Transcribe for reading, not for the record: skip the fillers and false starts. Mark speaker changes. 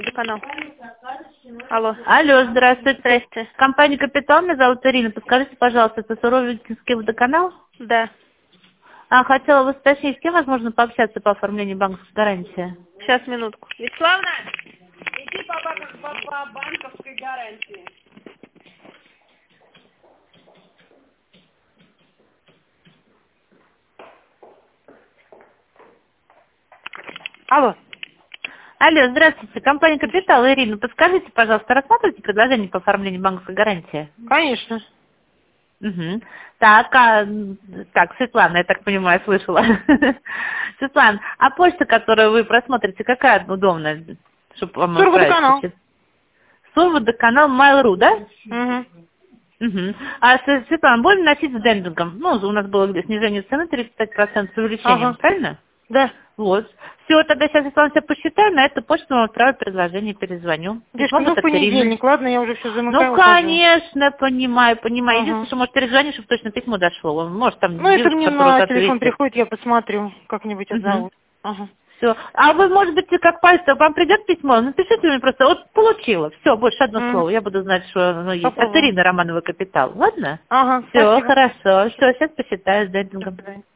Speaker 1: Канал. Алло.
Speaker 2: Алло, здравствуйте.
Speaker 1: Здрасте.
Speaker 2: Компания «Капитал», меня зовут Ирина. Подскажите, пожалуйста, это Суровикинский водоканал?
Speaker 1: Да.
Speaker 2: Хотела вас уточнить, с кем возможно пообщаться по оформлению банковской гарантии?
Speaker 1: Сейчас, минутку. Вячеславна,
Speaker 3: Иди по банковской гарантии.
Speaker 1: алло.
Speaker 2: Алло, здравствуйте. Компания «Капитал», Ирина. Подскажите, пожалуйста, рассматриваете предложение по оформлению банковской гарантии?
Speaker 1: Конечно.
Speaker 2: Угу. Так, Светлана, я так понимаю, слышала. Светлана, а почта, которую вы просмотрите, какая удобная? Чтобы вам
Speaker 1: Сурводоканал.
Speaker 2: отправить? Сурводоканал Mail.ru, да?
Speaker 1: Угу.
Speaker 2: Угу. Светлана, будем носить с дендингом? Ну, у нас было где снижение цены 35% с увеличением,
Speaker 1: Ага.
Speaker 2: правильно?
Speaker 1: Да.
Speaker 2: Вот. Все, тогда сейчас, Светлана, все посчитаю, на эту почту вам отправлю предложение, перезвоню.
Speaker 1: Девушка, ну в понедельник, ладно, я уже все замыкаю.
Speaker 2: Ну,
Speaker 1: ухожу.
Speaker 2: конечно, понимаю.
Speaker 1: Ага.
Speaker 2: Единственное, что, может, перезвонишь, чтобы точно письмо дошло. Может, там
Speaker 1: Ну, это
Speaker 2: девушка,
Speaker 1: мне
Speaker 2: которая
Speaker 1: на
Speaker 2: вот
Speaker 1: телефон
Speaker 2: ответит.
Speaker 1: приходит, я посмотрю, как-нибудь отзовут. Ага.
Speaker 2: Все. А вы, может быть, как пальцы, вам придет письмо? Напишите мне просто, вот получила. Все, больше одно слово. Я буду знать, что оно есть. От
Speaker 1: Попробуем.
Speaker 2: Ирины Романовой «Капитал». Ладно?
Speaker 1: Ага,
Speaker 2: Все,
Speaker 1: спасибо.
Speaker 2: хорошо. Все, сейчас посчитаю с дендингом.
Speaker 1: До свидания.